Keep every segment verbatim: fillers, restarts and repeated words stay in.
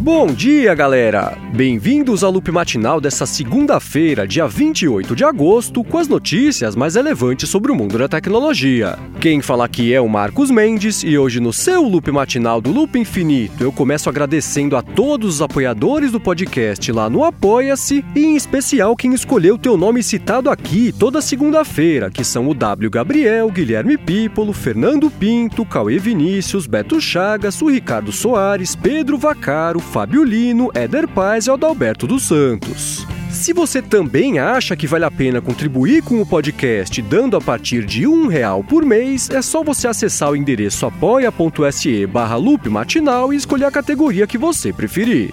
Bom dia, galera! Bem-vindos ao Loop Matinal dessa segunda-feira, dia vinte e oito de agosto, com as notícias mais relevantes sobre o mundo da tecnologia. Quem fala aqui é o Marcos Mendes e hoje no seu Loop Matinal do Loop Infinito eu começo agradecendo a todos os apoiadores do podcast lá no Apoia-se e em especial quem escolheu ter o nome citado aqui toda segunda-feira, que são o W. Gabriel, Guilherme Pípolo, Fernando Pinto, Cauê Vinícius, Beto Chagas, o Ricardo Soares, Pedro Vacaro, Fábio Lino, Éder Paz e Adalberto dos Santos. Se você também acha que vale a pena contribuir com o podcast dando a partir de um real por mês, é só você acessar o endereço apoia.se barra loop matinal e escolher a categoria que você preferir.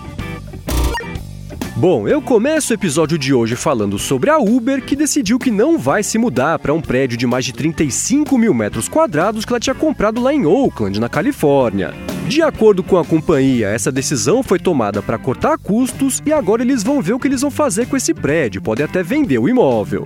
Bom, eu começo o episódio de hoje falando sobre a Uber, que decidiu que não vai se mudar para um prédio de mais de trinta e cinco mil metros quadrados que ela tinha comprado lá em Oakland, na Califórnia. De acordo com a companhia, essa decisão foi tomada para cortar custos e agora eles vão ver o que eles vão fazer com esse prédio, podem até vender o imóvel.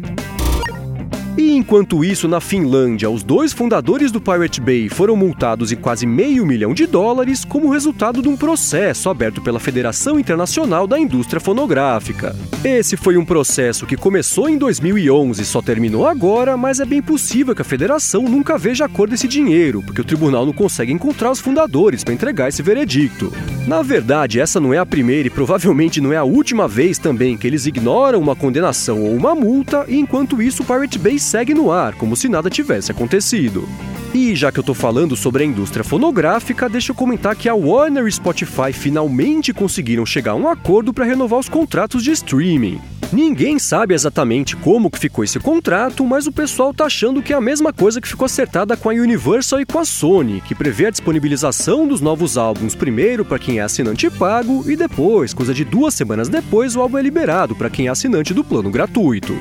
E enquanto isso, na Finlândia, os dois fundadores do Pirate Bay foram multados em quase meio milhão de dólares como resultado de um processo aberto pela Federação Internacional da Indústria Fonográfica. Esse foi um processo que começou em dois mil e onze e só terminou agora, mas é bem possível que a federação nunca veja a cor desse dinheiro, porque o tribunal não consegue encontrar os fundadores para entregar esse veredicto. Na verdade, essa não é a primeira e provavelmente não é a última vez também que eles ignoram uma condenação ou uma multa, e enquanto isso o Pirate Bay segue no ar, como se nada tivesse acontecido. E já que eu tô falando sobre a indústria fonográfica, deixa eu comentar que a Warner e Spotify finalmente conseguiram chegar a um acordo para renovar os contratos de streaming. Ninguém sabe exatamente como que ficou esse contrato, mas o pessoal tá achando que é a mesma coisa que ficou acertada com a Universal e com a Sony, que prevê a disponibilização dos novos álbuns primeiro para quem é assinante pago e depois, coisa de duas semanas depois, o álbum é liberado para quem é assinante do plano gratuito.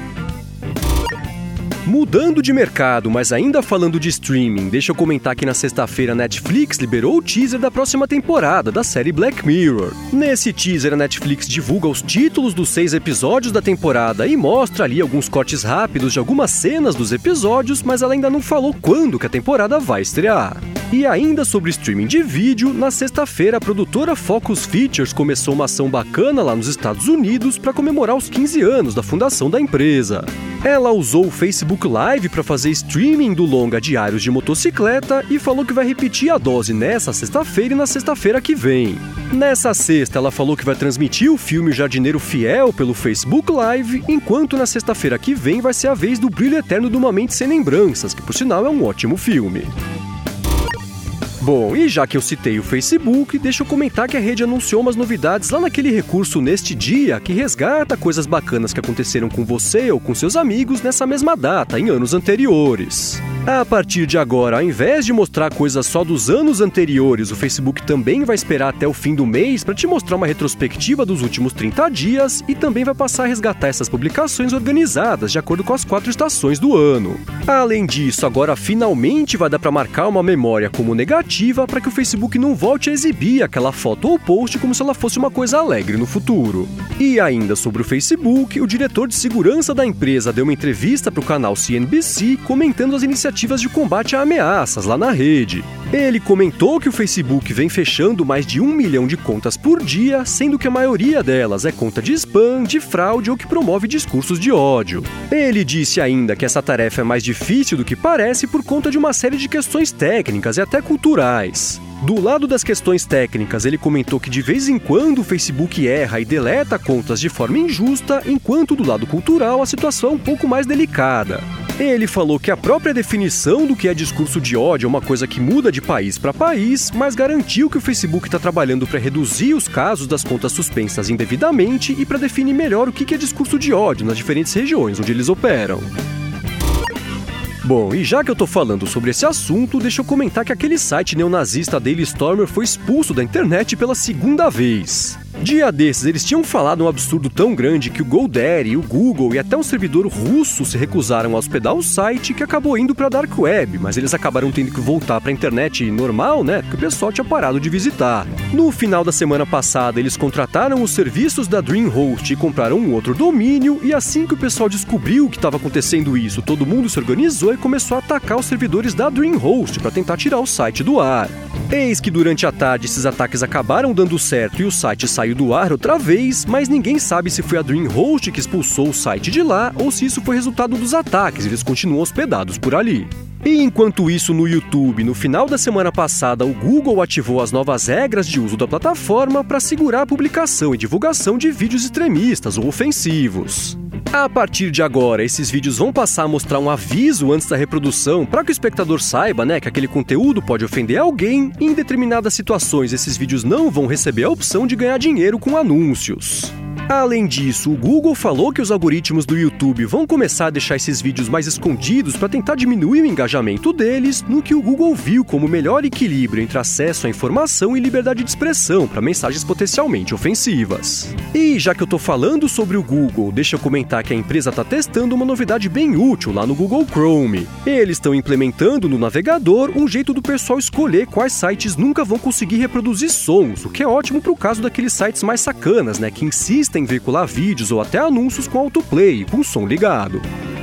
Mudando de mercado, mas ainda falando de streaming, deixa eu comentar que na sexta-feira a Netflix liberou o teaser da próxima temporada da série Black Mirror. Nesse teaser, a Netflix divulga os títulos dos seis episódios da temporada e mostra ali alguns cortes rápidos de algumas cenas dos episódios, mas ela ainda não falou quando que a temporada vai estrear. E ainda sobre streaming de vídeo, na sexta-feira a produtora Focus Features começou uma ação bacana lá nos Estados Unidos para comemorar os quinze anos da fundação da empresa. Ela usou o Facebook Live para fazer streaming do longa Diários de Motocicleta e falou que vai repetir a dose nessa sexta-feira e na sexta-feira que vem. Nessa sexta, ela falou que vai transmitir o filme Jardineiro Fiel pelo Facebook Live, enquanto na sexta-feira que vem vai ser a vez do Brilho Eterno de uma Mente Sem Lembranças, que por sinal é um ótimo filme. Bom, e já que eu citei o Facebook, deixa eu comentar que a rede anunciou umas novidades lá naquele recurso Neste Dia, que resgata coisas bacanas que aconteceram com você ou com seus amigos nessa mesma data, em anos anteriores. A partir de agora, ao invés de mostrar coisas só dos anos anteriores, o Facebook também vai esperar até o fim do mês para te mostrar uma retrospectiva dos últimos trinta dias e também vai passar a resgatar essas publicações organizadas de acordo com as quatro estações do ano. Além disso, agora finalmente vai dar para marcar uma memória como negativa para que o Facebook não volte a exibir aquela foto ou post como se ela fosse uma coisa alegre no futuro. E ainda sobre o Facebook, o diretor de segurança da empresa deu uma entrevista para o canal C N B C comentando as iniciativas de combate a ameaças lá na rede. Ele comentou que o Facebook vem fechando mais de um milhão de contas por dia, sendo que a maioria delas é conta de spam, de fraude ou que promove discursos de ódio. Ele disse ainda que essa tarefa é mais difícil do que parece por conta de uma série de questões técnicas e até culturais. Do lado das questões técnicas, ele comentou que de vez em quando o Facebook erra e deleta contas de forma injusta, enquanto do lado cultural a situação é um pouco mais delicada. Ele falou que a própria definição do que é discurso de ódio é uma coisa que muda de país para país, mas garantiu que o Facebook está trabalhando para reduzir os casos das contas suspensas indevidamente e para definir melhor o que é discurso de ódio nas diferentes regiões onde eles operam. Bom, e já que eu tô falando sobre esse assunto, deixa eu comentar que aquele site neonazista Daily Stormer foi expulso da internet pela segunda vez. Dia desses, eles tinham falado um absurdo tão grande que o GoDaddy, o Google e até um servidor russo se recusaram a hospedar o site, que acabou indo para a Dark Web, mas eles acabaram tendo que voltar para a internet normal, né, porque o pessoal tinha parado de visitar. No final da semana passada, eles contrataram os serviços da DreamHost e compraram um outro domínio, e assim que o pessoal descobriu que estava acontecendo isso, todo mundo se organizou e começou a atacar os servidores da DreamHost para tentar tirar o site do ar. Eis que durante a tarde esses ataques acabaram dando certo e o site saiu do ar outra vez, mas ninguém sabe se foi a DreamHost que expulsou o site de lá ou se isso foi resultado dos ataques, eles continuam hospedados por ali. E enquanto isso, no YouTube, no final da semana passada, o Google ativou as novas regras de uso da plataforma para segurar a publicação e divulgação de vídeos extremistas ou ofensivos. A partir de agora, esses vídeos vão passar a mostrar um aviso antes da reprodução para que o espectador saiba, né, que aquele conteúdo pode ofender alguém, e em determinadas situações esses vídeos não vão receber a opção de ganhar dinheiro com anúncios. Além disso, o Google falou que os algoritmos do YouTube vão começar a deixar esses vídeos mais escondidos para tentar diminuir o engajamento deles, no que o Google viu como o melhor equilíbrio entre acesso à informação e liberdade de expressão para mensagens potencialmente ofensivas. E já que eu tô falando sobre o Google, deixa eu comentar que a empresa está testando uma novidade bem útil lá no Google Chrome. Eles estão implementando no navegador um jeito do pessoal escolher quais sites nunca vão conseguir reproduzir sons, o que é ótimo para o caso daqueles sites mais sacanas, né, que insistem em veicular vídeos ou até anúncios com autoplay, com o som ligado.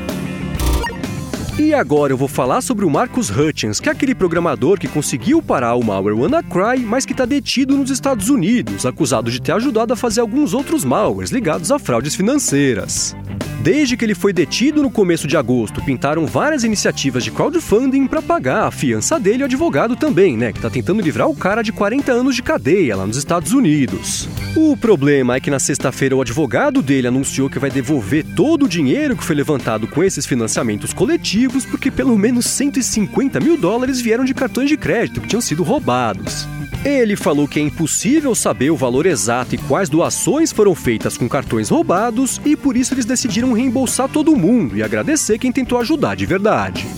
E agora eu vou falar sobre o Marcus Hutchins, que é aquele programador que conseguiu parar o malware WannaCry, mas que está detido nos Estados Unidos, acusado de ter ajudado a fazer alguns outros malwares ligados a fraudes financeiras. Desde que ele foi detido no começo de agosto, pintaram várias iniciativas de crowdfunding para pagar a fiança dele e o advogado também, né, que tá tentando livrar o cara de quarenta anos de cadeia lá nos Estados Unidos. O problema é que na sexta-feira o advogado dele anunciou que vai devolver todo o dinheiro que foi levantado com esses financiamentos coletivos, porque pelo menos cento e cinquenta mil dólares vieram de cartões de crédito que tinham sido roubados. Ele falou que é impossível saber o valor exato e quais doações foram feitas com cartões roubados, e por isso eles decidiram reembolsar todo mundo e agradecer quem tentou ajudar de verdade.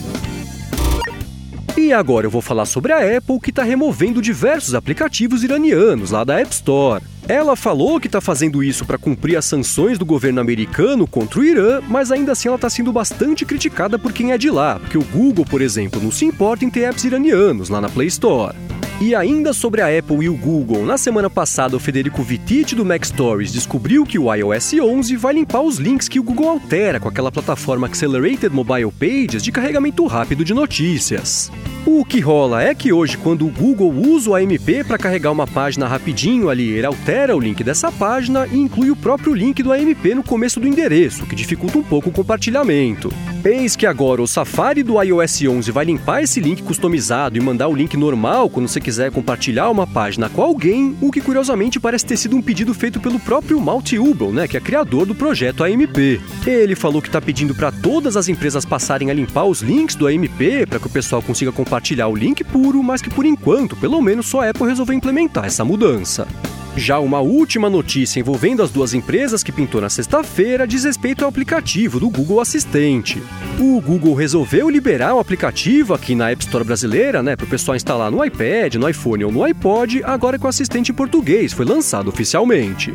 E agora eu vou falar sobre a Apple, que está removendo diversos aplicativos iranianos lá da App Store. Ela falou que está fazendo isso para cumprir as sanções do governo americano contra o Irã, mas ainda assim ela está sendo bastante criticada por quem é de lá, porque o Google, por exemplo, não se importa em ter apps iranianos lá na Play Store. E ainda sobre a Apple e o Google, na semana passada o Federico Vittiti do Mac Stories descobriu que o i O S onze vai limpar os links que o Google altera com aquela plataforma Accelerated Mobile Pages de carregamento rápido de notícias. O que rola é que hoje, quando o Google usa o A M P para carregar uma página rapidinho ali, ele altera o link dessa página e inclui o próprio link do A M P no começo do endereço, que dificulta um pouco o compartilhamento. Eis que agora o Safari do i O S onze vai limpar esse link customizado e mandar o link normal quando você quiser compartilhar uma página com alguém, o que curiosamente parece ter sido um pedido feito pelo próprio Malte Hubel, né, que é criador do projeto A M P. Ele falou que está pedindo para todas as empresas passarem a limpar os links do A M P para que o pessoal consiga compartilhar o link puro, mas que por enquanto, pelo menos só a Apple resolveu implementar essa mudança. Já uma última notícia envolvendo as duas empresas que pintou na sexta-feira diz respeito ao aplicativo do Google Assistente. O Google resolveu liberar o aplicativo aqui na App Store brasileira, né, para o pessoal instalar no iPad, no iPhone ou no iPod, agora com o assistente em português, foi lançado oficialmente.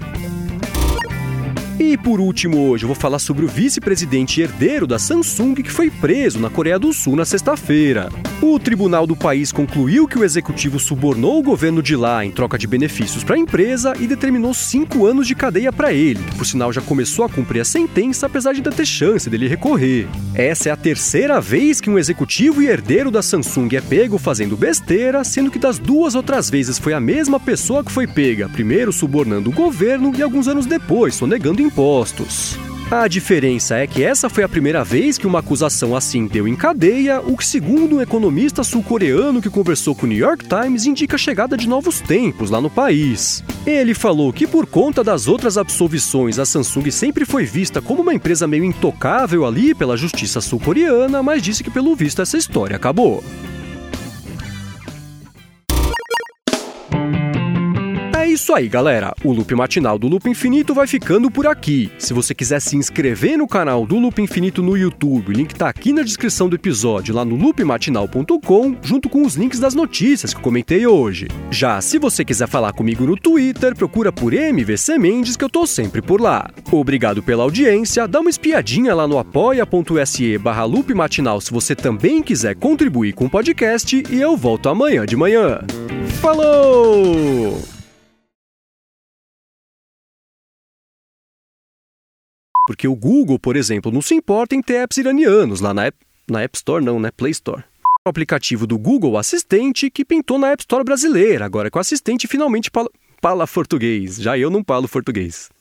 E por último hoje eu vou falar sobre o vice-presidente e herdeiro da Samsung que foi preso na Coreia do Sul na sexta-feira. O tribunal do país concluiu que o executivo subornou o governo de lá em troca de benefícios para a empresa e determinou cinco anos de cadeia para ele, que por sinal já começou a cumprir a sentença apesar de ainda ter chance dele recorrer. Essa é a terceira vez que um executivo e herdeiro da Samsung é pego fazendo besteira, sendo que das duas outras vezes foi a mesma pessoa que foi pega, primeiro subornando o governo e alguns anos depois sonegando impostos. A diferença é que essa foi a primeira vez que uma acusação assim deu em cadeia, o que, segundo um economista sul-coreano que conversou com o New York Times, indica a chegada de novos tempos lá no país. Ele falou que por conta das outras absolvições, a Samsung sempre foi vista como uma empresa meio intocável ali pela justiça sul-coreana, mas disse que pelo visto essa história acabou. É isso isso aí, galera. O Loop Matinal do Loop Infinito vai ficando por aqui. Se você quiser se inscrever no canal do Loop Infinito no YouTube, o link tá aqui na descrição do episódio, lá no loop matinal ponto com, junto com os links das notícias que eu comentei hoje. Já se você quiser falar comigo no Twitter, procura por M V C Mendes, que eu tô sempre por lá. Obrigado pela audiência, dá uma espiadinha lá no apoia.se barra Loop Matinal se você também quiser contribuir com o podcast, e eu volto amanhã de manhã. Falou! Porque o Google, por exemplo, não se importa em ter apps iranianos lá na App, na App Store, não, né? Play Store. O aplicativo do Google Assistente que pintou na App Store brasileira, agora que o assistente finalmente fala, fala português. Já eu não falo português.